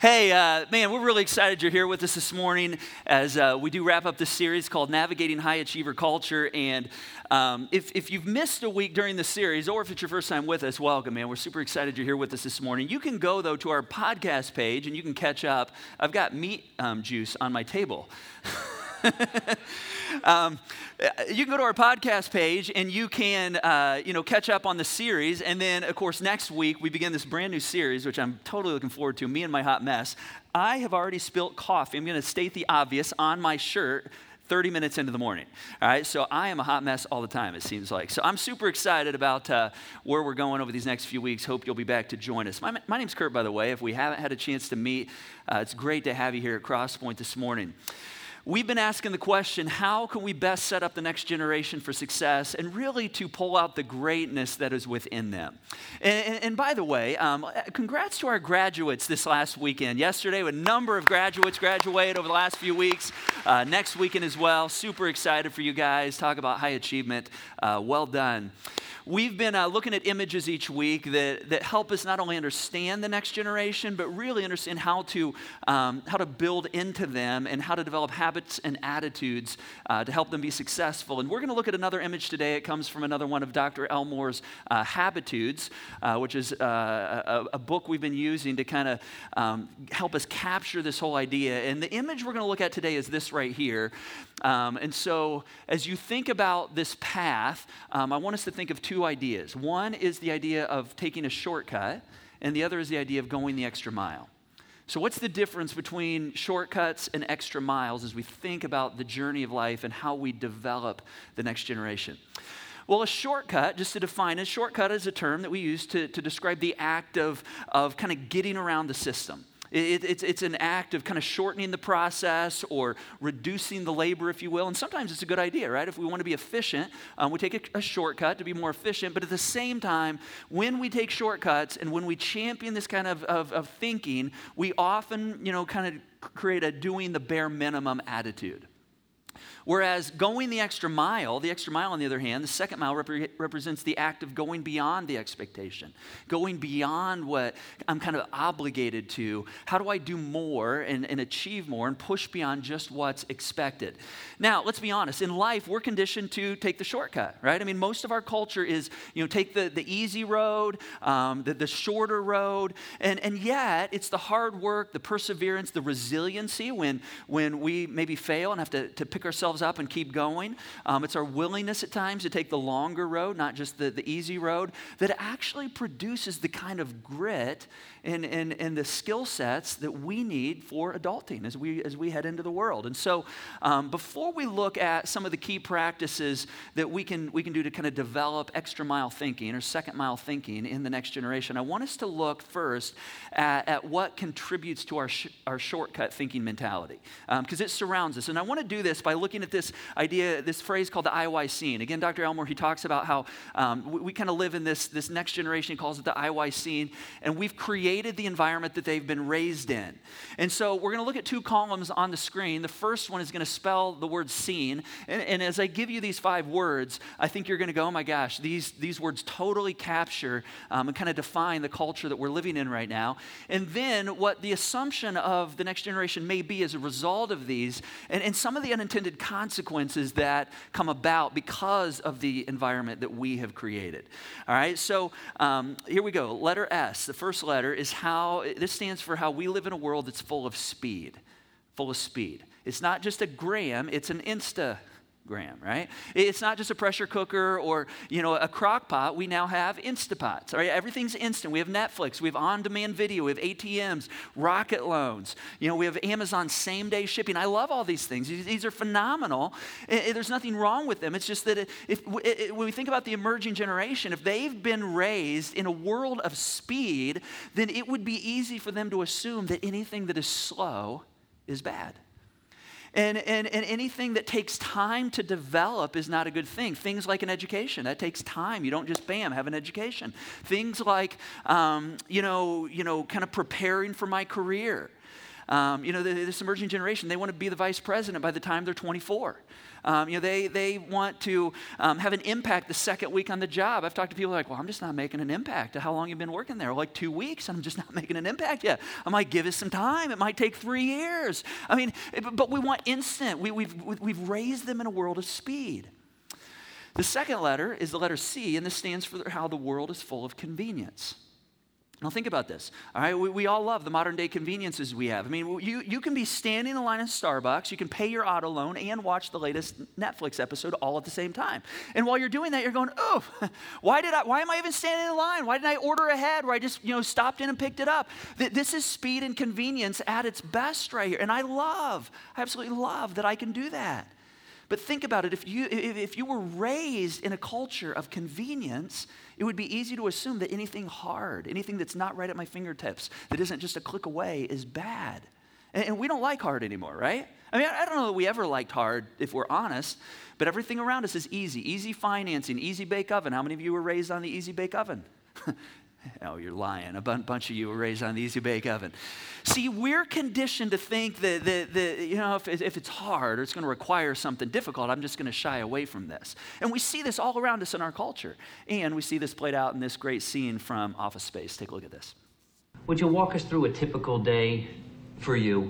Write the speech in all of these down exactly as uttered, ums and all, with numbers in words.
Hey, uh, man, we're really excited you're here with us this morning as uh, we do wrap up this series called Navigating High Achiever Culture. And um, if, if you've missed a week during the series, or if it's your first time with us, welcome, man. We're super excited you're here with us this morning. You can go, though, to our podcast page and you can catch up. I've got meat um, juice on my table. um, you can go to our podcast page and you can, uh, you know, catch up on the series. And then, of course, next week we begin this brand new series, which I'm totally looking forward to, Me and My Hot Mess. I have already spilt coffee. I'm going to state the obvious on my shirt thirty minutes into the morning. All right, so I am a hot mess all the time, it seems like. So I'm super excited about uh, where we're going over these next few weeks. Hope you'll be back to join us. My, my name's Kurt, by the way. If we haven't had a chance to meet, uh, it's great to have you here at Crosspoint this morning. We've been asking the question, how can we best set up the next generation for success and really to pull out the greatness that is within them? And, and, and by the way, um, congrats to our graduates this last weekend. Yesterday, a number of graduates graduated over the last few weeks. Uh, next weekend as well. Super excited for you guys. Talk about high achievement. Uh, well done. We've been uh, looking at images each week that, that help us not only understand the next generation, but really understand how to, um, how to build into them and how to develop habits and attitudes uh, to help them be successful. And we're going to look at another image today. It comes from another one of Doctor Elmore's uh, Habitudes, uh, which is uh, a, a book we've been using to kind of um, help us capture this whole idea. And the image we're going to look at today is this right here. Um, and so as you think about this path, um, I want us to think of two ideas. One is the idea of taking a shortcut, and the other is the idea of going the extra mile. So what's the difference between shortcuts and extra miles as we think about the journey of life and how we develop the next generation? Well, a shortcut, just to define it, shortcut is a term that we use to, to describe the act of, of kind of getting around the system. It, it's, it's an act of kind of shortening the process or reducing the labor, if you will. And sometimes it's a good idea, right? If we want to be efficient, um, we take a, a shortcut to be more efficient. But at the same time, when we take shortcuts and when we champion this kind of, of, of thinking, we often, you know, kind of create a doing the bare minimum attitude. Whereas going the extra mile, the extra mile on the other hand, the second mile rep- represents the act of going beyond the expectation, going beyond what I'm kind of obligated to. How do I do more and, and achieve more and push beyond just what's expected? Now, let's be honest. In life, we're conditioned to take the shortcut, right? I mean, most of our culture is, you know, take the, the easy road, um, the, the shorter road, and, and yet it's the hard work, the perseverance, the resiliency when, when we maybe fail and have to, to pick ourselves up and keep going. Um, it's our willingness at times to take the longer road, not just the, the easy road, that actually produces the kind of grit and, and, and the skill sets that we need for adulting as we as we head into the world. And so um, before we look at some of the key practices that we can we can do to kind of develop extra mile thinking or second mile thinking in the next generation, I want us to look first at, at what contributes to our, sh- our shortcut thinking mentality, because um, it surrounds us. And I want to do this by looking at this idea, this phrase called the I Y scene. Again, Doctor Elmore, he talks about how um, we, we kind of live in this, this next generation. He calls it the I Y scene, and we've created the environment that they've been raised in. And so we're going to look at two columns on the screen. The first one is going to spell the word scene, and, and as I give you these five words, I think you're going to go, oh my gosh, these, these words totally capture um, and kind of define the culture that we're living in right now. And then what the assumption of the next generation may be as a result of these, and, and some of the unintended consequences that come about because of the environment that we have created. All right, so um, here we go. Letter S, the first letter is how, this stands for how we live in a world that's full of speed, full of speed. It's not just a gram, it's an Instagram, right? It's not just a pressure cooker or, you know, a crock pot. We now have Instapots, all right? Everything's instant. We have Netflix. We have on-demand video. We have A T Ms, rocket loans. You know, we have Amazon same-day shipping. I love all these things. These, these are phenomenal. There's nothing wrong with them. It's just that if, if when we think about the emerging generation, if they've been raised in a world of speed, then it would be easy for them to assume that anything that is slow is bad. And, and, and anything that takes time to develop is not a good thing. Things like an education, that takes time. You don't just, bam, have an education. Things like, um, you know, you know, kind of preparing for my career. Um, you know, this emerging generation, they want to be the vice president by the time they're twenty-four. Um, you know, they they want to um, have an impact the second week on the job. I've talked to people like, well, I'm just not making an impact. How long have you been working there? Like two weeks, and I'm just not making an impact yet. I might give it some time. It might take three years. I mean, but we want instant. We, we've, we've raised them in a world of speed. The second letter is the letter C, and this stands for how the world is full of convenience. Now think about this, all right? We, we all love the modern day conveniences we have. I mean, you, you can be standing in line at Starbucks, you can pay your auto loan and watch the latest Netflix episode all at the same time. And while you're doing that, you're going, oh, why did I, why am I even standing in line? Why didn't I order ahead where I just, you know, stopped in and picked it up? This is speed and convenience at its best right here. And I love, I absolutely love that I can do that. But think about it, if you if, if you were raised in a culture of convenience, it would be easy to assume that anything hard, anything that's not right at my fingertips, that isn't just a click away, is bad. And, and we don't like hard anymore, right? I mean, I, I don't know that we ever liked hard, if we're honest, but everything around us is easy. Easy financing, easy bake oven. How many of you were raised on the easy bake oven? Oh, you're lying. A bunch of you were raised on the easy bake oven. See, we're conditioned to think that, that, that you know, if, if it's hard or it's going to require something difficult, I'm just going to shy away from this. And we see this all around us in our culture. And we see this played out in this great scene from Office Space. Take a look at this. Would you walk us through a typical day for you?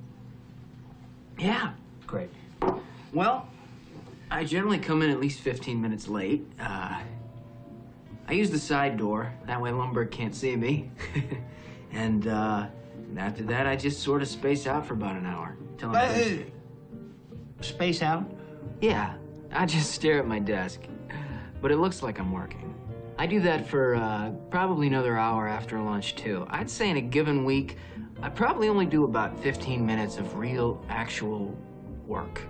Yeah. Great. Well, I generally come in at least fifteen minutes late. Uh, I use the side door. That way Lumberg can't see me. and uh, after that, I just sort of space out for about an hour. Till I'm Uh, finished. space out? Yeah, I just stare at my desk. But it looks like I'm working. I do that for uh, probably another hour after lunch, too. I'd say in a given week, I probably only do about fifteen minutes of real, actual work.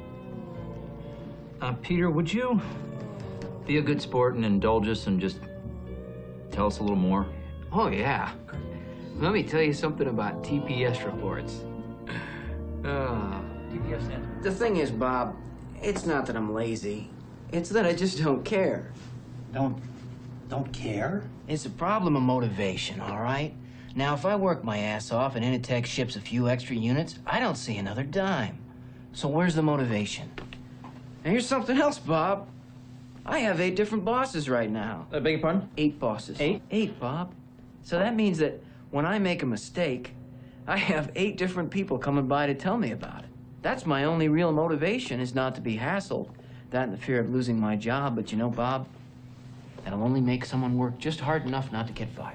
Uh, Peter, would you be a good sport and indulge us and just tell us a little more? Oh, yeah. Let me tell you something about T P S reports. Uh, T P S then? the thing is, Bob, it's not that I'm lazy. It's that I just don't care. Don't, don't care? It's a problem of motivation, all right? Now, if I work my ass off and Initech ships a few extra units, I don't see another dime. So where's the motivation? And here's something else, Bob. I have eight different bosses right now. I beg your pardon? Eight bosses. Eight? Eight, Bob. So that means that when I make a mistake, I have eight different people coming by to tell me about it. That's my only real motivation, is not to be hassled. That and the fear of losing my job. But you know, Bob, that'll only make someone work just hard enough not to get fired.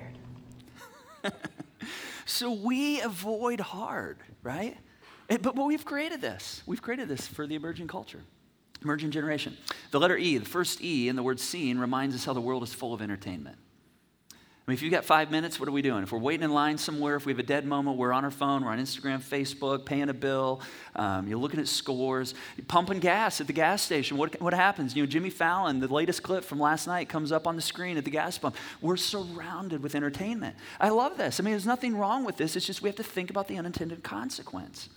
So we avoid hard, right? But, but we've created this. We've created this for the emerging culture, emerging generation. The letter E, the first E in the word seen, reminds us how the world is full of entertainment. I mean, if you've got five minutes, what are we doing? If we're waiting in line somewhere, if we have a dead moment, we're on our phone, we're on Instagram, Facebook, paying a bill, um, you're looking at scores, you're pumping gas at the gas station. What, what happens? You know, Jimmy Fallon, the latest clip from last night, comes up on the screen at the gas pump. We're surrounded with entertainment. I love this. I mean, there's nothing wrong with this. It's just we have to think about the unintended consequence.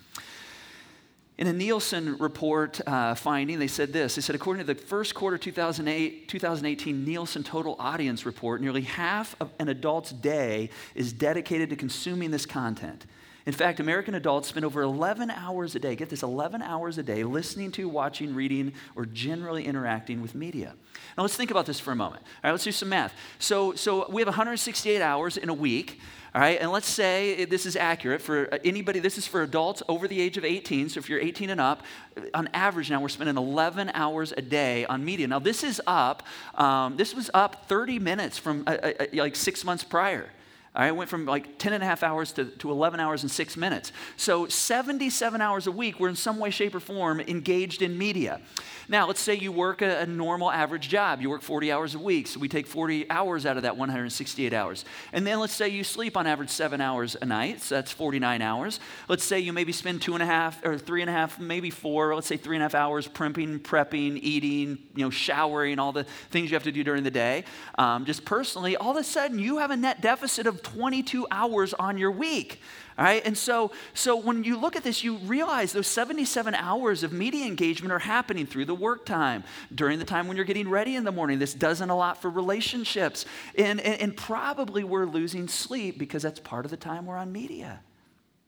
In a Nielsen report uh, finding, they said this. They said, according to the first quarter two thousand eight, twenty eighteen Nielsen Total Audience Report, nearly half of an adult's day is dedicated to consuming this content. In fact, American adults spend over eleven hours a day, get this, eleven hours a day, listening to, watching, reading, or generally interacting with media. Now, let's think about this for a moment. All right, let's do some math. So, so we have one hundred sixty-eight hours in a week. All right, and let's say this is accurate for anybody, this is for adults over the age of eighteen, so if you're eighteen and up, on average now we're spending eleven hours a day on media. Now this is up, um, this was up thirty minutes from uh, uh, like six months prior. All right, it went from like ten and a half hours to, to eleven hours and six minutes. So seventy-seven hours a week, we're in some way, shape, or form engaged in media. Now, let's say you work a, a normal average job. You work forty hours a week, so we take forty hours out of that one hundred sixty-eight hours. And then let's say you sleep on average seven hours a night, so that's forty-nine hours. Let's say you maybe spend two and a half, or three and a half, maybe four, let's say three and a half hours primping, prepping, eating, you know, showering, all the things you have to do during the day. Um, just personally, all of a sudden you have a net deficit of twenty-two hours on your week. All right, and so, so when you look at this, you realize those seventy-seven hours of media engagement are happening through the work time, during the time when you're getting ready in the morning. This doesn't allot for relationships, and, and, and probably we're losing sleep because that's part of the time we're on media.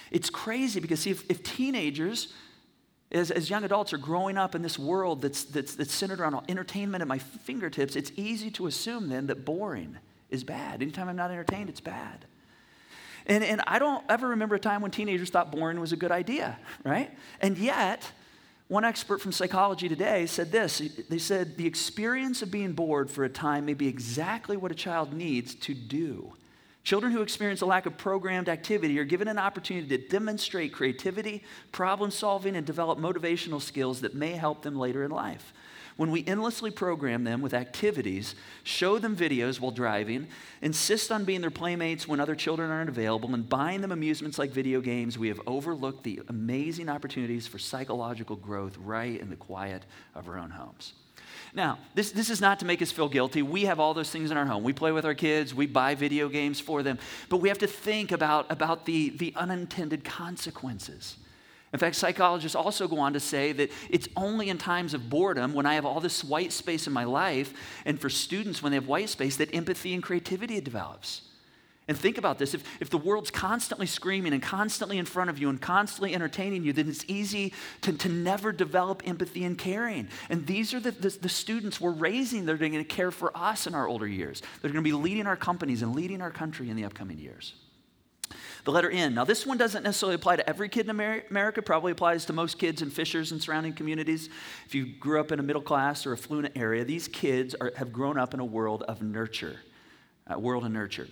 It's crazy because see, if, if teenagers, as, as young adults are growing up in this world that's, that's, that's centered around entertainment at my fingertips, it's easy to assume then that boring is bad. Anytime I'm not entertained, it's bad. And, and I don't ever remember a time when teenagers thought boring was a good idea, right? And yet, one expert from Psychology Today said this. They said, the experience of being bored for a time may be exactly what a child needs to do. Children who experience a lack of programmed activity are given an opportunity to demonstrate creativity, problem solving, and develop motivational skills that may help them later in life. When we endlessly program them with activities, show them videos while driving, insist on being their playmates when other children aren't available, and buying them amusements like video games, we have overlooked the amazing opportunities for psychological growth right in the quiet of our own homes. Now, this, this is not to make us feel guilty. We have all those things in our home. We play with our kids. We buy video games for them. But we have to think about, about the, the unintended consequences. In fact, psychologists also go on to say that it's only in times of boredom, when I have all this white space in my life, and for students, when they have white space, that empathy and creativity develops. And think about this. If, if the world's constantly screaming and constantly in front of you and constantly entertaining you, then it's easy to, to never develop empathy and caring. And these are the, the, the students we're raising that are going to care for us in our older years. They're going to be leading our companies and leading our country in the upcoming years. The letter N. Now, this one doesn't necessarily apply to every kid in America. Probably applies to most kids in Fishers and surrounding communities. If you grew up in a middle class or affluent area, these kids are, have grown up in a world of nurture, a world of nurture.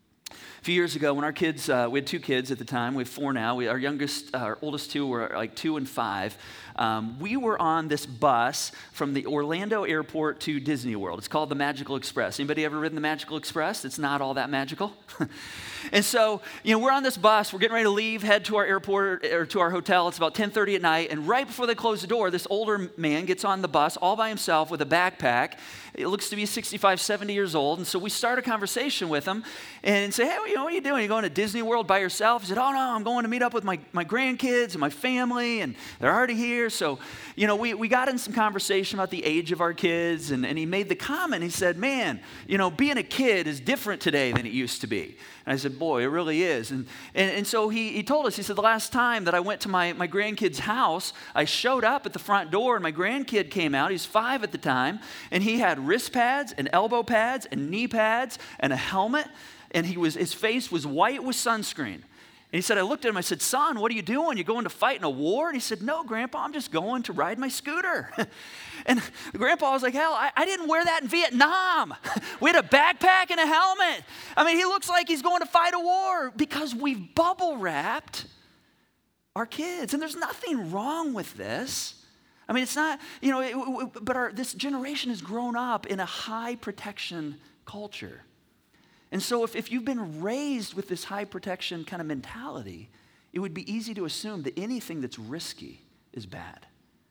A few years ago, when our kids, uh, we had two kids at the time, we have four now, we, our youngest, uh, our oldest two were like two and five, um, we were on this bus from the Orlando airport to Disney World. It's called the Magical Express. Anybody ever ridden the Magical Express? It's not all that magical. And so, you know, we're on this bus, we're getting ready to leave, head to our airport, or to our hotel. It's about ten thirty at night, and right before they close the door, this older man gets on the bus all by himself with a backpack. It looks to be sixty-five, seventy years old, and so we start a conversation with him and say, hey, you know, what are you doing? You going to Disney World by yourself? He said, oh, no, I'm going to meet up with my, my grandkids and my family, and they're already here. So, you know, we, we got in some conversation about the age of our kids, and, and he made the comment, he said, man, you know, being a kid is different today than it used to be. And I said, boy, it really is. And and, and so he, he told us, he said, the last time that I went to my, my grandkid's house, I showed up at the front door, and my grandkid came out. He was five at the time, and he had wrist pads and elbow pads and knee pads and a helmet, and he was his face was white with sunscreen. And he said, I looked at him, I said, son, what are you doing? You going to fight in a war? And he said, no, Grandpa, I'm just going to ride my scooter. And Grandpa was like, hell, I, I didn't wear that in Vietnam. We had a backpack and a helmet. I mean, he looks like he's going to fight a war because we've bubble wrapped our kids. And there's nothing wrong with this. I mean, it's not, you know, it, it, but our, this generation has grown up in a high protection culture. And so if, if you've been raised with this high protection kind of mentality, it would be easy to assume that anything that's risky is bad.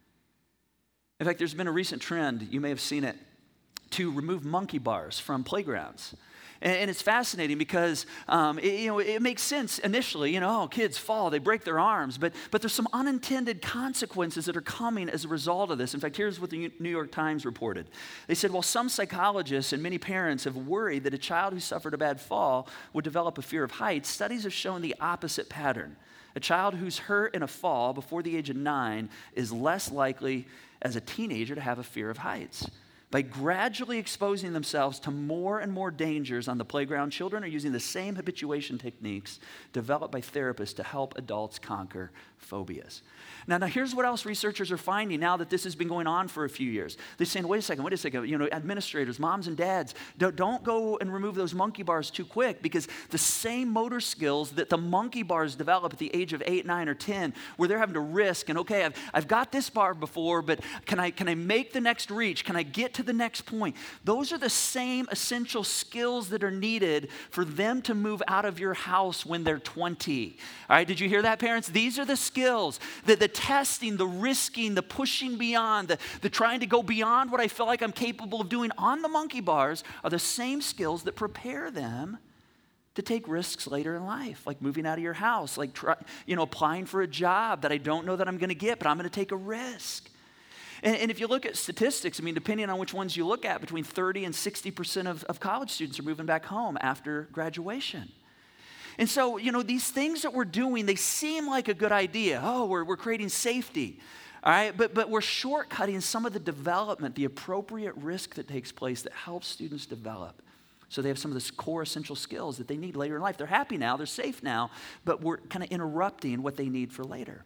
In fact, there's been a recent trend, you may have seen it, to remove monkey bars from playgrounds. And, and it's fascinating because um, it, you know, it makes sense initially, you know, oh, kids fall, they break their arms, but, but there's some unintended consequences that are coming as a result of this. In fact, here's what the New York Times reported. They said, well, some psychologists and many parents have worried that a child who suffered a bad fall would develop a fear of heights. Studies have shown the opposite pattern. A child who's hurt in a fall before the age of nine is less likely as a teenager to have a fear of heights. By gradually exposing themselves to more and more dangers on the playground, children are using the same habituation techniques developed by therapists to help adults conquer phobias. Now, now here's what else researchers are finding now that this has been going on for a few years. They're saying, wait a second, wait a second, you know, administrators, moms and dads, don't, don't go and remove those monkey bars too quick, because the same motor skills that the monkey bars develop at the age of eight, nine, or ten, where they're having to risk, and okay, I've, I've got this bar before, but can I, can I make the next reach? Can I get to the next point? Those are the same essential skills that are needed for them to move out of your house when they're twenty. All right, did you hear that, parents? These are the skills, the, the testing, the risking, the pushing beyond, the, the trying to go beyond what I feel like I'm capable of doing on the monkey bars are the same skills that prepare them to take risks later in life, like moving out of your house, like try, you know, applying for a job that I don't know that I'm going to get, but I'm going to take a risk. And, and if you look at statistics, I mean, depending on which ones you look at, between thirty and sixty percent of, of college students are moving back home after graduation. And so, you know, these things that we're doing, they seem like a good idea. Oh, we're, we're creating safety, all right? But, but we're shortcutting some of the development, the appropriate risk that takes place that helps students develop. So they have some of the core essential skills that they need later in life. They're happy now, they're safe now, but we're kind of interrupting what they need for later.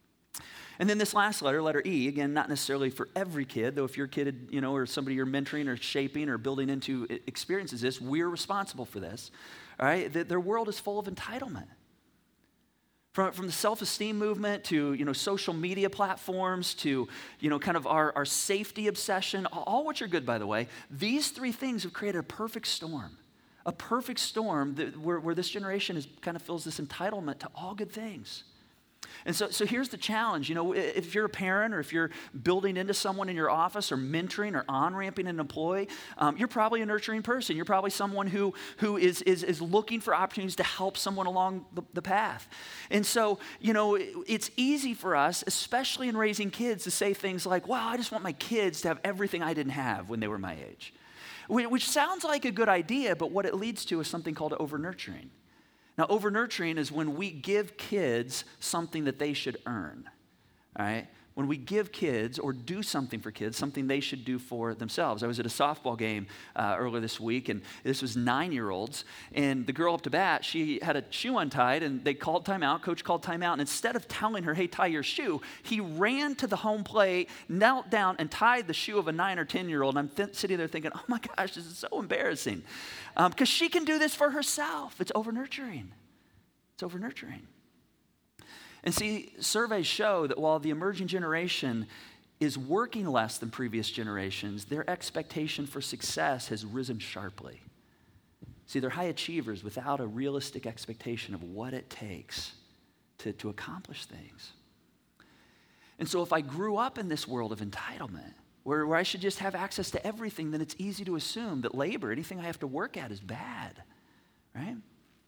And then this last letter, letter E, again, not necessarily for every kid, though if your kid, you know, or somebody you're mentoring or shaping or building into experiences this, we're responsible for this, all right? Their world is full of entitlement. From, from the self-esteem movement to, you know, social media platforms to, you know, kind of our, our safety obsession, all which are good, by the way, these three things have created a perfect storm. A perfect storm that, where, where this generation is, kind of feels this entitlement to all good things. And so, so here's the challenge. You know, if you're a parent or if you're building into someone in your office or mentoring or on-ramping an employee, um, you're probably a nurturing person. You're probably someone who, who is, is, is looking for opportunities to help someone along the, the path. And so, you know, it's easy for us, especially in raising kids, to say things like, wow, I just want my kids to have everything I didn't have when they were my age. Which sounds like a good idea, but what it leads to is something called over-nurturing. Now, over-nurturing is when we give kids something that they should earn, all right? When we give kids or do something for kids, something they should do for themselves. I was at a softball game uh, earlier this week, and this was nine-year-olds, and the girl up to bat, she had a shoe untied, and they called timeout. Coach called timeout, and instead of telling her, hey, tie your shoe, he ran to the home plate, knelt down, and tied the shoe of a nine or ten-year-old, and I'm th- sitting there thinking, oh, my gosh, this is so embarrassing, because um, she can do this for herself. It's over-nurturing. It's over-nurturing. And see, surveys show that while the emerging generation is working less than previous generations, their expectation for success has risen sharply. See, they're high achievers without a realistic expectation of what it takes to, to accomplish things. And so if I grew up in this world of entitlement, where, where I should just have access to everything, then it's easy to assume that labor, anything I have to work at, is bad, right?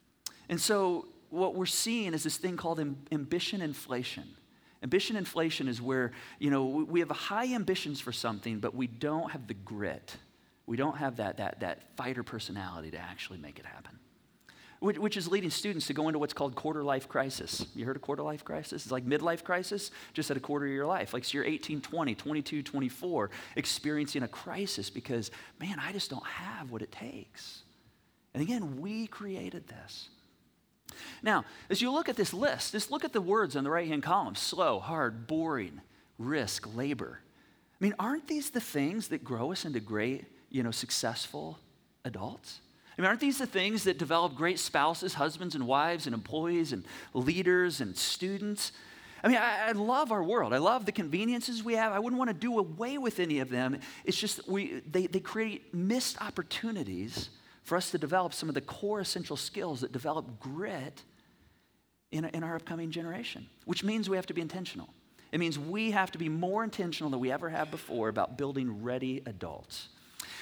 And so what we're seeing is this thing called ambition inflation. Ambition inflation is where, you know, we have high ambitions for something, but we don't have the grit. We don't have that, that, that fighter personality to actually make it happen. Which, which is leading students to go into what's called quarter life crisis. You heard of quarter life crisis? It's like midlife crisis, just at a quarter of your life. Like so you're eighteen, twenty, twenty-two, twenty-four, experiencing a crisis because, man, I just don't have what it takes. And again, we created this. Now, as you look at this list, just look at the words on the right-hand column: slow, hard, boring, risk, labor. I mean, aren't these the things that grow us into great, you know, successful adults? I mean, aren't these the things that develop great spouses, husbands and wives and employees and leaders and students? I mean, I, I love our world. I love the conveniences we have. I wouldn't want to do away with any of them. It's just we they, they create missed opportunities for us to develop some of the core essential skills that develop grit in, in our upcoming generation, which means we have to be intentional. It means we have to be more intentional than we ever have before about building ready adults.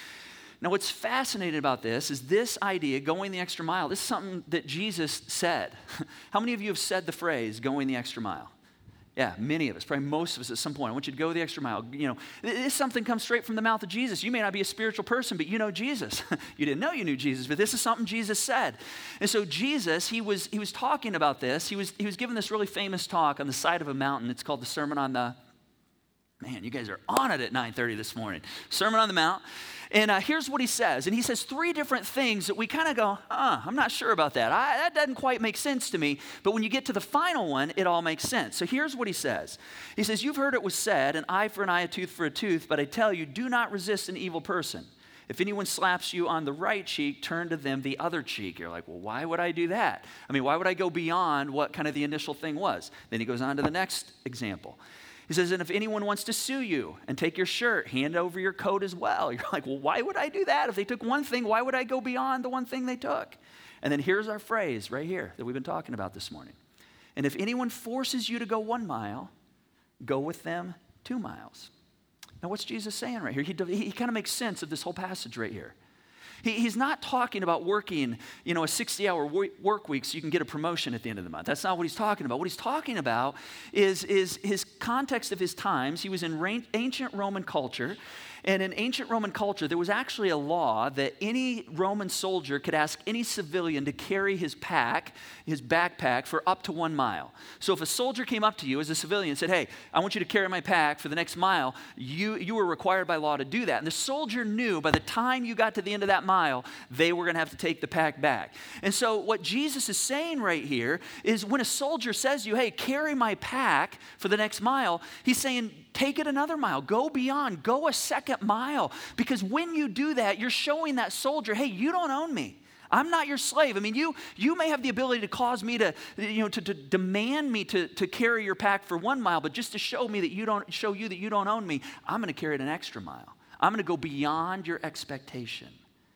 Now, what's fascinating about this is this idea, going the extra mile. This is something that Jesus said. How many of you have said the phrase, going the extra mile? Yeah, many of us, probably most of us at some point. I want you to go the extra mile. You know, this something comes straight from the mouth of Jesus. You may not be a spiritual person, but you know Jesus. You didn't know you knew Jesus, but this is something Jesus said. And so Jesus, he was he was talking about this. He was he was giving this really famous talk on the side of a mountain. It's called the Sermon on the, man, you guys are on it at nine thirty this morning. Sermon on the Mount. And uh, here's what he says. And he says three different things that we kind of go, huh, I'm not sure about that. I, that doesn't quite make sense to me. But when you get to the final one, it all makes sense. So here's what he says. He says, you've heard it was said, an eye for an eye, a tooth for a tooth. But I tell you, do not resist an evil person. If anyone slaps you on the right cheek, turn to them the other cheek. You're like, well, why would I do that? I mean, why would I go beyond what kind of the initial thing was? Then he goes on to the next example. He says, and if anyone wants to sue you and take your shirt, hand over your coat as well. You're like, well, why would I do that? If they took one thing, why would I go beyond the one thing they took? And then here's our phrase right here that we've been talking about this morning. And if anyone forces you to go one mile, go with them two miles. Now, what's Jesus saying right here? He, he kind of makes sense of this whole passage right here. He, he's not talking about working, you know, a sixty-hour work week so you can get a promotion at the end of the month. That's not what he's talking about. What he's talking about is, is his context of his times. He was in ra- ancient Roman culture. And in ancient Roman culture, there was actually a law that any Roman soldier could ask any civilian to carry his pack, his backpack, for up to one mile. So if a soldier came up to you as a civilian and said, hey, I want you to carry my pack for the next mile, you, you were required by law to do that. And the soldier knew by the time you got to the end of that mile, they were going to have to take the pack back. And so what Jesus is saying right here is when a soldier says to you, hey, carry my pack for the next mile, he's saying, take it another mile, go beyond, go a second mile. Because when you do that, you're showing that soldier, hey, you don't own me. I'm not your slave. I mean, you you may have the ability to cause me to, you know, to, to demand me to, to carry your pack for one mile, but just to show me that you don't, show you that you don't own me, I'm going to carry it an extra mile. I'm going to go beyond your expectation.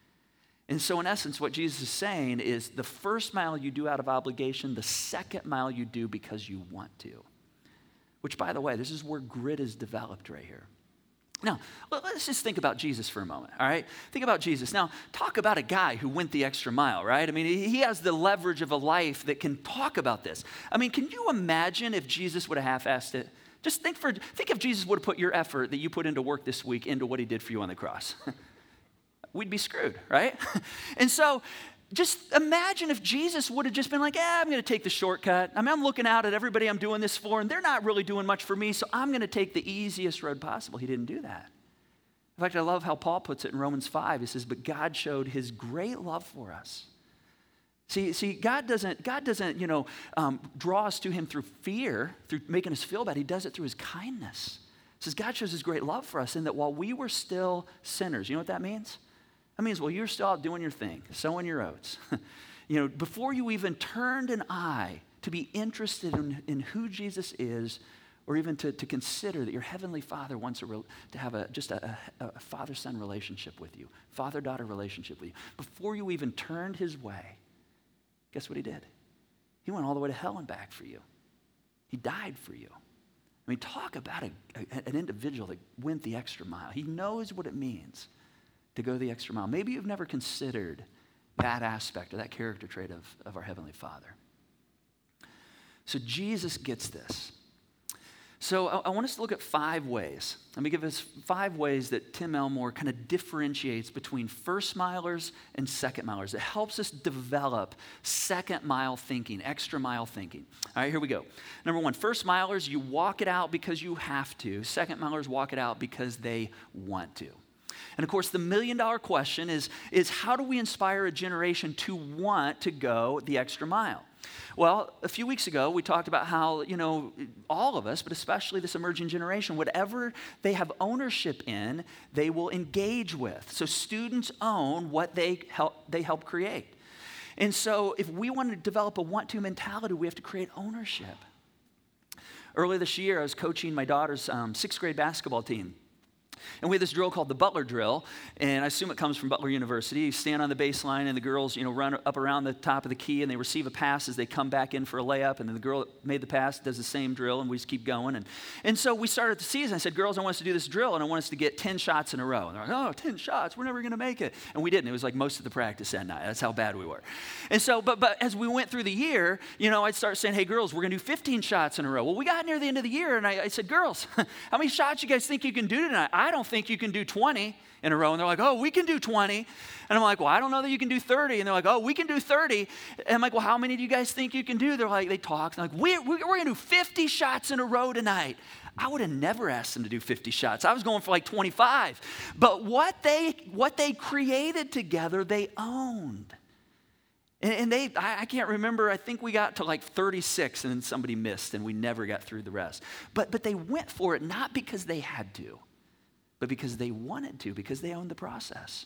And so in essence, what Jesus is saying is the first mile you do out of obligation, the second mile you do because you want to. Which, by the way, this is where grit is developed right here. Now, let's just think about Jesus for a moment, all right? Think about Jesus. Now, talk about a guy who went the extra mile, right? I mean, he has the leverage of a life that can talk about this. I mean, can you imagine if Jesus would have half-assed it? Just think for think if Jesus would have put your effort that you put into work this week into what he did for you on the cross. We'd be screwed, right? And so, just imagine if Jesus would have just been like, eh, I'm going to take the shortcut. I mean, I'm looking out at everybody I'm doing this for, and they're not really doing much for me, so I'm going to take the easiest road possible. He didn't do that. In fact, I love how Paul puts it in Romans five. He says, but God showed his great love for us. See, see, God doesn't, God doesn't, you know, um, draw us to him through fear, through making us feel bad. He does it through his kindness. It says God shows his great love for us in that while we were still sinners, you know what that means? That means, well, you're still out doing your thing, sowing your oats. You know, before you even turned an eye to be interested in, in who Jesus is, or even to, to consider that your heavenly Father wants a re- to have a, just a, a, a father-son relationship with you, father-daughter relationship with you. Before you even turned his way, guess what he did? He went all the way to hell and back for you. He died for you. I mean, talk about a, a, an individual that went the extra mile. He knows what it means to go the extra mile. Maybe you've never considered that aspect or that character trait of, of our Heavenly Father. So Jesus gets this. So I, I want us to look at five ways. Let me give us five ways that Tim Elmore kind of differentiates between first milers and second milers. It helps us develop second mile thinking, extra mile thinking. All right, here we go. Number one, first milers, you walk it out because you have to. Second milers walk it out because they want to. And of course, the million dollar question is, is how do we inspire a generation to want to go the extra mile? Well, a few weeks ago, we talked about how, you know, all of us, but especially this emerging generation, whatever they have ownership in, they will engage with. So students own what they help, they help create. And so if we want to develop a want-to mentality, we have to create ownership. Earlier this year, I was coaching my daughter's um, sixth grade basketball team. And we had this drill called the Butler Drill, and I assume it comes from Butler University. You stand on the baseline, and the girls, you know, run up around the top of the key, and they receive a pass as they come back in for a layup, and then the girl that made the pass does the same drill, and we just keep going. And, and so we started the season. I said, girls, I want us to do this drill, and I want us to get ten shots in a row. And they're like, oh, ten shots, we're never going to make it. And we didn't. It was like most of the practice that night. That's how bad we were. And so, but, but as we went through the year, you know, I'd start saying, hey, girls, we're going to do fifteen shots in a row. Well, we got near the end of the year, and I, I said, girls, how many shots you guys think you can do tonight? I don't think you can do twenty in a row. And they're like, oh, we can do twenty. And I'm like, well, I don't know that you can do thirty. And they're like, oh, we can do thirty. And I'm like, well, how many do you guys think you can do? They're like, they talk. They're like, we're, we're going to do fifty shots in a row tonight. I would have never asked them to do fifty shots. I was going for like twenty-five. But what they, what they created together, they owned. And, and they, I, I can't remember, I think we got to like thirty-six and then somebody missed and we never got through the rest. But, but they went for it not because they had to, but because they wanted to, because they owned the process.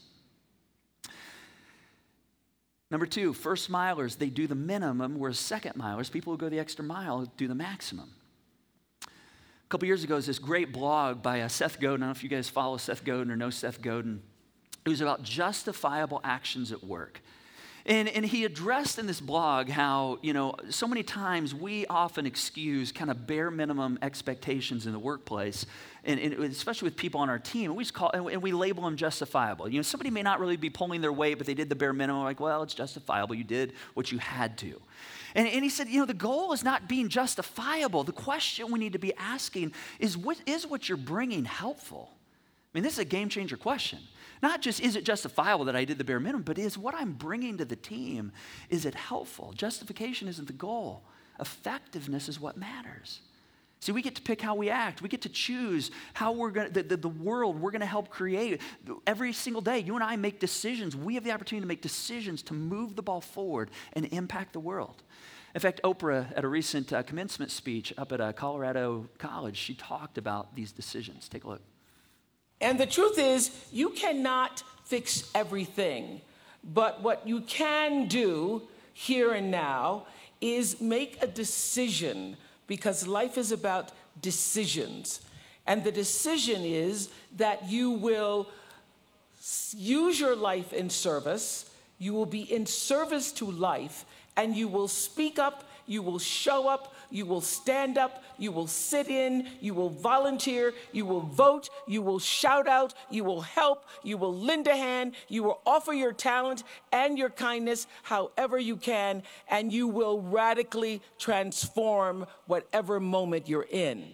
Number two, first milers, they do the minimum, whereas second milers, people who go the extra mile, do the maximum. A couple years ago, there was this great blog by uh, Seth Godin. I don't know if you guys follow Seth Godin or know Seth Godin. It was about justifiable actions at work. And, and he addressed in this blog how, you know, so many times we often excuse kind of bare minimum expectations in the workplace, and, and especially with people on our team, and we just call, and we label them justifiable. You know, somebody may not really be pulling their weight, but they did the bare minimum, like, well, it's justifiable. You did what you had to. And, and he said, you know, the goal is not being justifiable. The question we need to be asking is, what is what you're bringing helpful? I mean, this is a game changer question. Not just is it justifiable that I did the bare minimum, but is what I'm bringing to the team, is it helpful? Justification isn't the goal. Effectiveness is what matters. See, we get to pick how we act. We get to choose how we're going to, the, the, the world we're going to help create. Every single day, you and I make decisions. We have the opportunity to make decisions to move the ball forward and impact the world. In fact, Oprah, at a recent uh, commencement speech up at uh, Colorado College, she talked about these decisions. Take a look. And the truth is, you cannot fix everything. But what you can do here and now is make a decision, because life is about decisions. And the decision is that you will use your life in service, you will be in service to life, and you will speak up, you will show up, you will stand up, you will sit in, you will volunteer, you will vote, you will shout out, you will help, you will lend a hand, you will offer your talent and your kindness however you can, and you will radically transform whatever moment you're in.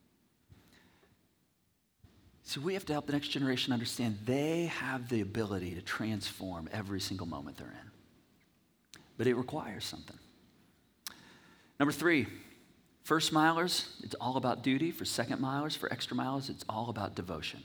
So we have to help the next generation understand they have the ability to transform every single moment they're in. But it requires something. Number three, first milers, it's all about duty. For second milers, for extra milers, it's all about devotion.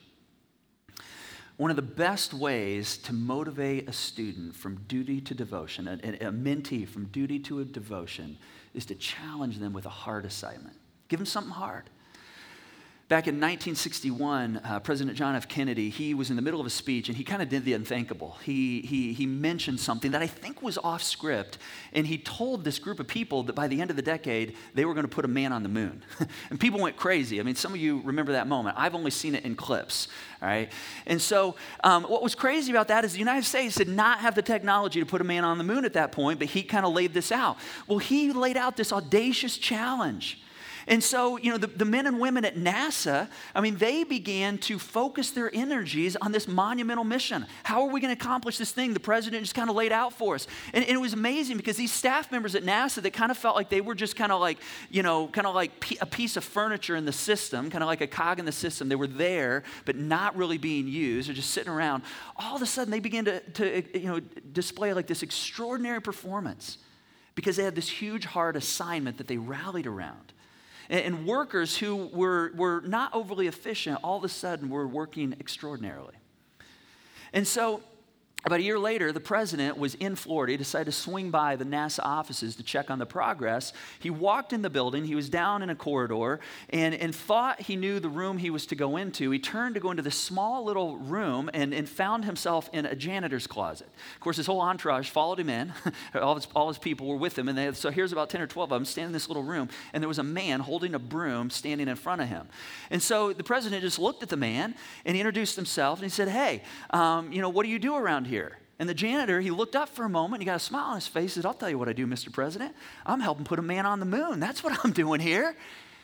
One of the best ways to motivate a student from duty to devotion, a, a mentee from duty to a devotion, is to challenge them with a hard assignment. Give them something hard. Back in nineteen sixty-one, uh, President John F. Kennedy, he was in the middle of a speech, and he kind of did the unthinkable. He, he, he mentioned something that I think was off script, and he told this group of people that by the end of the decade, they were going to put a man on the moon. And people went crazy. I mean, some of you remember that moment. I've only seen it in clips, all right? And so um, what was crazy about that is the United States did not have the technology to put a man on the moon at that point, but he kind of laid this out. Well, he laid out this audacious challenge. And so, you know, the, the men and women at NASA, I mean, they began to focus their energies on this monumental mission. How are we going to accomplish this thing the president just kind of laid out for us? And, and it was amazing because these staff members at NASA that kind of felt like they were just kind of like, you know, kind of like p- a piece of furniture in the system, kind of like a cog in the system. They were there, but not really being used or just sitting around. All of a sudden, they began to, to you know, display like this extraordinary performance because they had this huge, hard assignment that they rallied around. And workers who were, were not overly efficient, all of a sudden were working extraordinarily. And so about a year later, the president was in Florida. He decided to swing by the NASA offices to check on the progress. He walked in the building. He was down in a corridor and, and thought he knew the room he was to go into. He turned to go into this small little room and, and found himself in a janitor's closet. Of course, his whole entourage followed him in. all, his, all his people were with him. And they, so here's about ten or twelve of them standing in this little room. And there was a man holding a broom standing in front of him. And so the president just looked at the man and he introduced himself and he said, hey, um, you know, what do you do around here? Here. And the janitor, he looked up for a moment, he got a smile on his face, he said, I'll tell you what I do, Mister President. I'm helping put a man on the moon. That's what I'm doing here.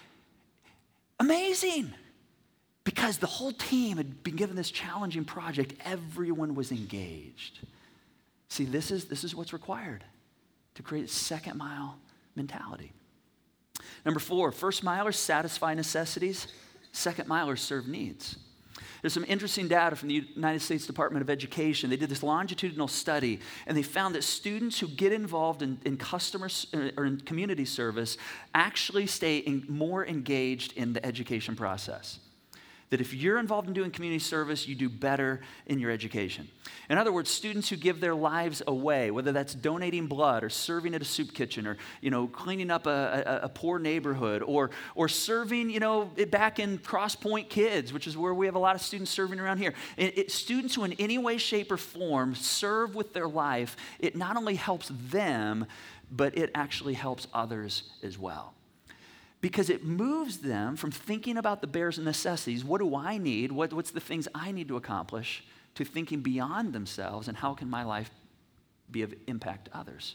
Amazing. Because the whole team had been given this challenging project. Everyone was engaged. See, this is, this is what's required to create a second mile mentality. Number four, first milers satisfy necessities. Second milers serve needs. There's some interesting data from the United States Department of Education. They did this longitudinal study, and they found that students who get involved in, in customer or in community service actually stay in, more engaged in the education process. That if you're involved in doing community service, you do better in your education. In other words, students who give their lives away, whether that's donating blood or serving at a soup kitchen or, you know, cleaning up a, a, a poor neighborhood or, or serving, you know, back in Cross Point Kids, which is where we have a lot of students serving around here. It, it, students who in any way, shape, or form serve with their life, it not only helps them, but it actually helps others as well. Because it moves them from thinking about the bare necessities, what do I need, what, what's the things I need to accomplish, to thinking beyond themselves and how can my life be of impact to others.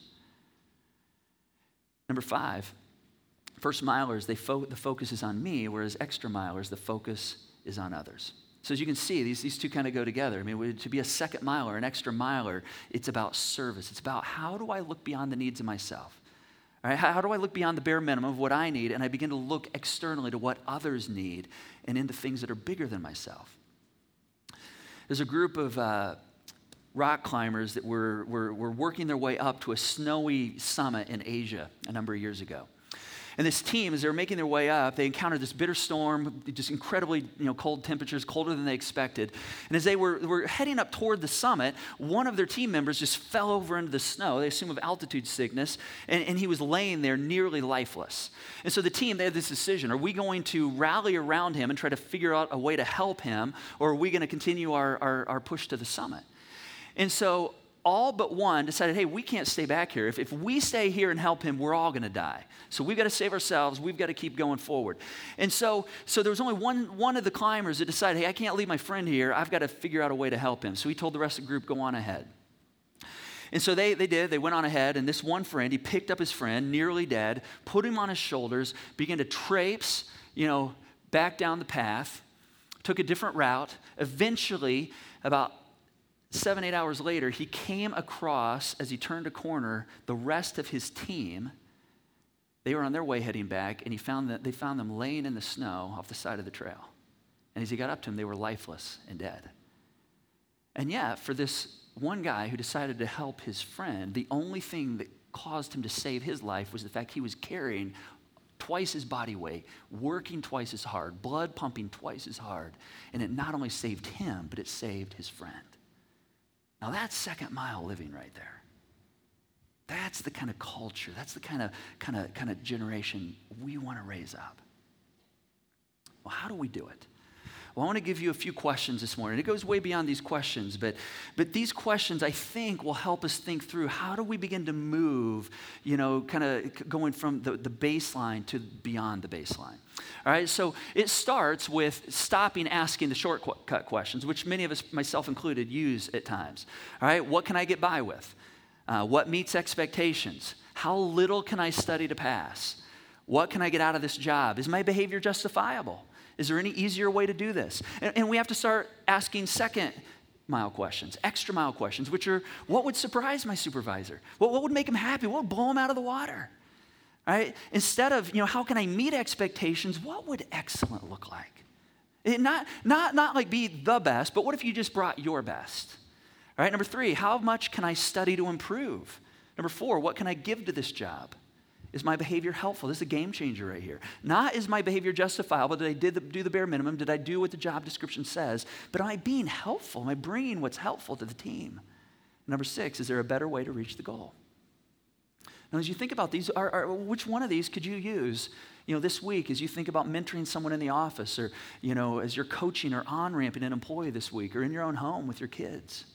Number five, first milers, they fo- the focus is on me, whereas extra milers, the focus is on others. So as you can see, these, these two kind of go together. I mean, to be a second miler, an extra miler, it's about service. It's about how do I look beyond the needs of myself? All right, how, how do I look beyond the bare minimum of what I need, and I begin to look externally to what others need and into things that are bigger than myself? There's a group of uh, rock climbers that were, were, were working their way up to a snowy summit in Asia a number of years ago. And this team, as they were making their way up, they encountered this bitter storm, just incredibly you know, cold temperatures, colder than they expected. And as they were, were heading up toward the summit, one of their team members just fell over into the snow. They assume of altitude sickness, and, and he was laying there nearly lifeless. And so the team, they had this decision. Are we going to rally around him and try to figure out a way to help him, or are we going to continue our, our, our push to the summit? And so all but one decided, hey, we can't stay back here. If, if we stay here and help him, we're all going to die. So we've got to save ourselves. We've got to keep going forward. And so, so there was only one, one of the climbers that decided, hey, I can't leave my friend here. I've got to figure out a way to help him. So he told the rest of the group, go on ahead. And so they, they did. They went on ahead, and this one friend, he picked up his friend, nearly dead, put him on his shoulders, began to traipse, you know, back down the path, took a different route. Eventually, about Seven, eight hours later, he came across, as he turned a corner, the rest of his team. They were on their way heading back, and he found that they found them laying in the snow off the side of the trail. And as he got up to them, they were lifeless and dead. And yet, for this one guy who decided to help his friend, the only thing that caused him to save his life was the fact he was carrying twice his body weight, working twice as hard, blood pumping twice as hard. And it not only saved him, but it saved his friend. Now that's second mile living right there. That's the kind of culture, that's the kind of kind of kind of generation we want to raise up. Well, how do we do it? Well, I want to give you a few questions this morning. It goes way beyond these questions, but but these questions I think will help us think through how do we begin to move, you know, kind of going from the, the baseline to beyond the baseline. All right, so it starts with stopping asking the shortcut questions, which many of us, myself included, use at times. All right, what can I get by with? Uh, what meets expectations? How little can I study to pass? What can I get out of this job? Is my behavior justifiable? Is there any easier way to do this? And, and we have to start asking second mile questions, extra mile questions, which are, what would surprise my supervisor? What, what would make him happy? What would blow him out of the water? Right? Instead of, you know, how can I meet expectations? What would excellent look like? It not, not, not like be the best, but what if you just brought your best? All right, number three, how much can I study to improve? Number four, what can I give to this job? Is my behavior helpful? This is a game changer right here. Not is my behavior justifiable? Did I did the, do the bare minimum? Did I do what the job description says? But am I being helpful? Am I bringing what's helpful to the team? Number six, is there a better way to reach the goal? Now, as you think about these, are, are, which one of these could you use, you know, this week as you think about mentoring someone in the office, or, you know, as you're coaching or on-ramping an employee this week, or in your own home with your kids?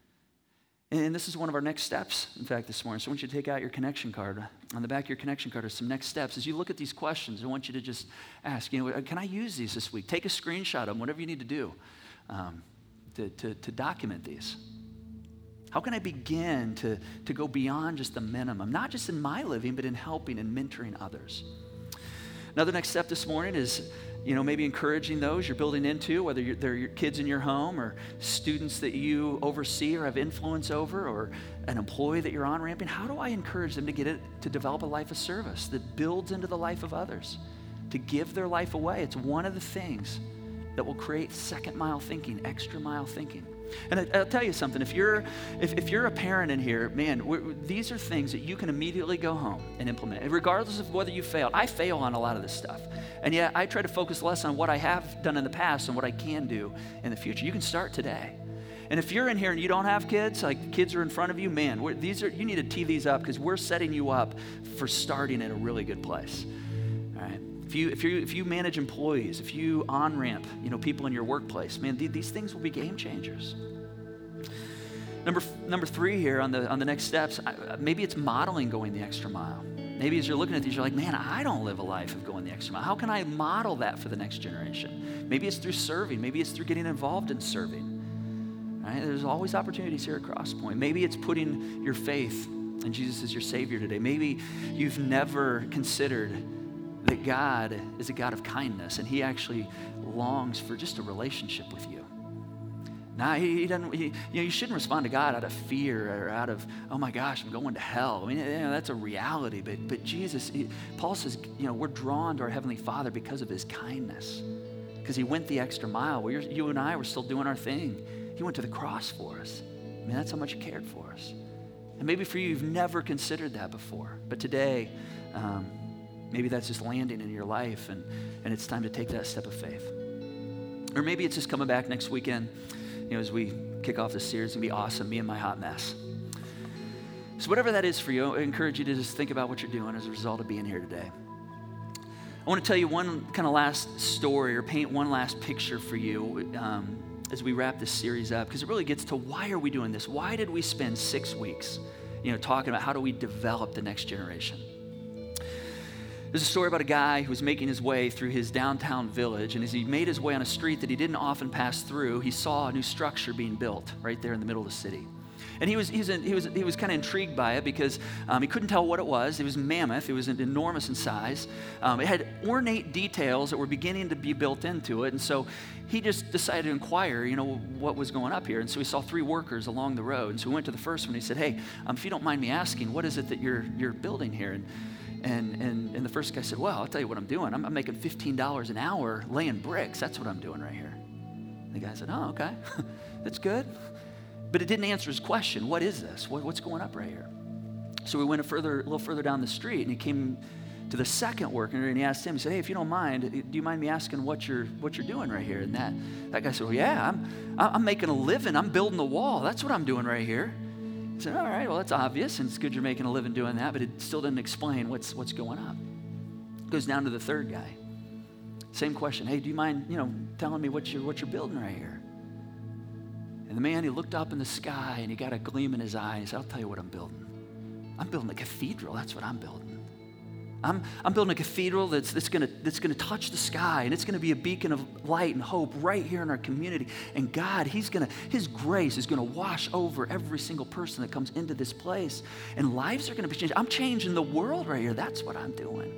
And this is one of our next steps, in fact, this morning. So I want you to take out your connection card. On the back of your connection card are some next steps. As you look at these questions, I want you to just ask, you know, can I use these this week? Take a screenshot of them, whatever you need to do um, to, to, to document these. How can I begin to, to go beyond just the minimum, not just in my living, but in helping and mentoring others? Another next step this morning is, you know, maybe encouraging those you're building into, whether you're, they're your kids in your home or students that you oversee or have influence over, or an employee that you're on-ramping. How do I encourage them to get it, to develop a life of service that builds into the life of others, to give their life away? It's one of the things that will create second mile thinking, extra mile thinking. And I, I'll tell you something, if you're if, if you're a parent in here, man, we're, these are things that you can immediately go home and implement, regardless of whether you failed. I fail on a lot of this stuff. And yet I try to focus less on what I have done in the past and what I can do in the future. You can start today. And if you're in here and you don't have kids, like the kids are in front of you, man, we're, these are you need to tee these up, because we're setting you up for starting in a really good place. All right. If you if you if you manage employees, if you on-ramp, you know, people in your workplace, man, th- these things will be game changers. Number number three here on the on the next steps, maybe it's modeling going the extra mile. Maybe as you're looking at these, you're like, man, I don't live a life of going the extra mile. How can I model that for the next generation? Maybe it's through serving. Maybe it's through getting involved in serving. right? There's always opportunities here at Crosspoint. Maybe it's putting your faith in Jesus as your Savior today. Maybe you've never considered that God is a God of kindness and he actually longs for just a relationship with you. Now, he, he doesn't, he, you know, you shouldn't respond to God out of fear or out of, oh my gosh, I'm going to hell. I mean, you know, that's a reality, but, but Jesus, he, Paul says, you know, we're drawn to our Heavenly Father because of his kindness, because he went the extra mile. Where you and I were still doing our thing. He went to the cross for us. I mean, that's how much he cared for us. And maybe for you, you've never considered that before, but today, um, maybe that's just landing in your life and, and it's time to take that step of faith. Or maybe it's just coming back next weekend, you know, as we kick off this series. It's gonna be awesome, me and my hot mess. So whatever that is for you, I encourage you to just think about what you're doing as a result of being here today. I want to tell you one kind of last story or paint one last picture for you um, as we wrap this series up, because it really gets to why are we doing this? Why did we spend six weeks, you know, talking about how do we develop the next generation? There's a story about a guy who was making his way through his downtown village, and as he made his way on a street that he didn't often pass through, he saw a new structure being built right there in the middle of the city. And he was, he was, he was, he was kind of intrigued by it because um, he couldn't tell what it was. It was mammoth. It was enormous in size. Um, it had ornate details that were beginning to be built into it. And so he just decided to inquire, you know, what was going up here. And so he saw three workers along the road. And so he went to the first one. He said, hey, um, if you don't mind me asking, what is it that you're, you're building here? And, and, and, and the first guy said, well, I'll tell you what I'm doing. I'm, I'm making fifteen dollars an hour laying bricks. That's what I'm doing right here. And the guy said, oh, okay, that's good. But it didn't answer his question. What is this? What, what's going up right here? So we went a further, a little further down the street, and he came to the second worker, and he asked him. He said, "Hey, if you don't mind, do you mind me asking what you're what you're doing right here?" And that that guy said, "Well, yeah, I'm I'm making a living. I'm building the wall. That's what I'm doing right here." He said, "All right, well, that's obvious, and it's good you're making a living doing that, but it still didn't explain what's what's going on." Goes down to the third guy. Same question. "Hey, do you mind, you know, telling me what you're what you're building right here?" And the man, he looked up in the sky and he got a gleam in his eye. He said, "I'll tell you what I'm building. I'm building a cathedral. That's what I'm building. I'm, I'm building a cathedral that's, that's gonna that's gonna touch the sky, and it's gonna be a beacon of light and hope right here in our community. And God, He's gonna, His grace is gonna wash over every single person that comes into this place, and lives are gonna be changed. I'm changing the world right here. That's what I'm doing."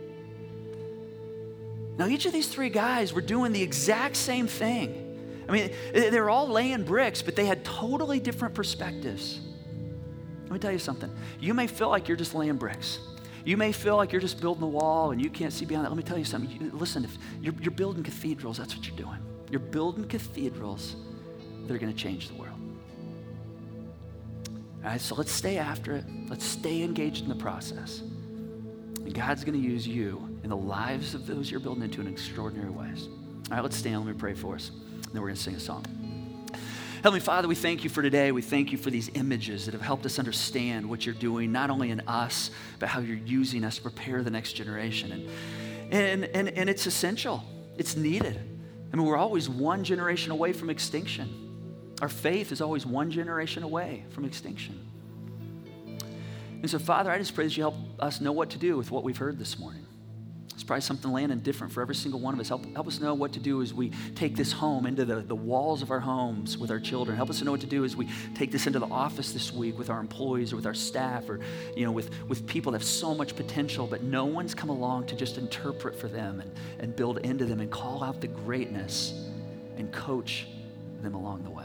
Now, each of these three guys were doing the exact same thing. I mean, they were all laying bricks, but they had totally different perspectives. Let me tell you something. You may feel like you're just laying bricks. You may feel like you're just building a wall and you can't see beyond that. Let me tell you something. You, listen, if you're, you're building cathedrals, that's what you're doing. You're building cathedrals that are going to change the world. All right, so let's stay after it. Let's stay engaged in the process. And God's going to use you in the lives of those you're building into in extraordinary ways. All right, let's stand. Let me pray for us. And then we're going to sing a song. Heavenly Father, we thank you for today. We thank you for these images that have helped us understand what you're doing, not only in us, but how you're using us to prepare the next generation. And, and, and, and it's essential. It's needed. I mean, we're always one generation away from extinction. Our faith is always one generation away from extinction. And so, Father, I just pray that you help us know what to do with what we've heard this morning. It's probably something landing different for every single one of us. Help, help us know what to do as we take this home into the, the walls of our homes with our children. Help us to know what to do as we take this into the office this week with our employees or with our staff or, you know, with, with people that have so much potential, but no one's come along to just interpret for them and, and build into them and call out the greatness and coach them along the way.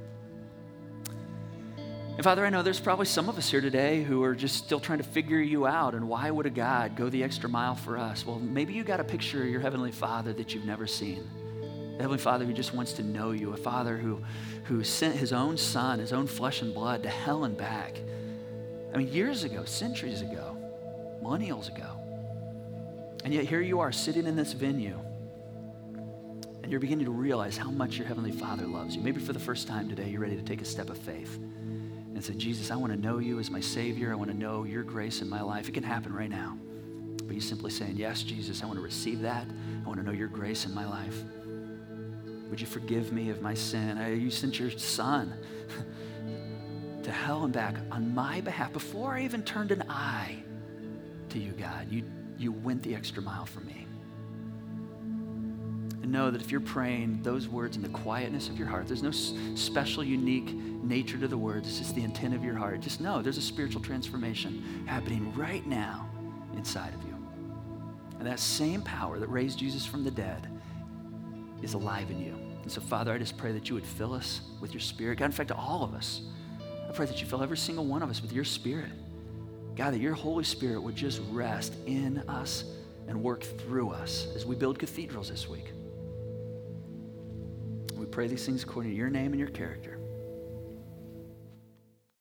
And Father, I know there's probably some of us here today who are just still trying to figure you out, and why would a God go the extra mile for us? Well, maybe you got a picture of your Heavenly Father that you've never seen. A Heavenly Father who just wants to know you, a Father who, who sent His own Son, His own flesh and blood to hell and back. I mean, years ago, centuries ago, millennials ago. And yet here you are sitting in this venue, and you're beginning to realize how much your Heavenly Father loves you. Maybe for the first time today, you're ready to take a step of faith and say, "Jesus, I want to know you as my Savior. I want to know your grace in my life." It can happen right now. But you simply saying, "Yes, Jesus, I want to receive that. I want to know your grace in my life. Would you forgive me of my sin? I, you sent your Son to hell and back on my behalf. Before I even turned an eye to you, God, you, you went the extra mile for me." And know that if you're praying those words in the quietness of your heart, there's no s- special, unique nature to the words. It's just the intent of your heart. Just know there's a spiritual transformation happening right now inside of you. And that same power that raised Jesus from the dead is alive in you. And so, Father, I just pray that you would fill us with your Spirit. God, in fact, all of us. I pray that you fill every single one of us with your Spirit. God, that your Holy Spirit would just rest in us and work through us as we build cathedrals this week. We pray these things according to your name and your character.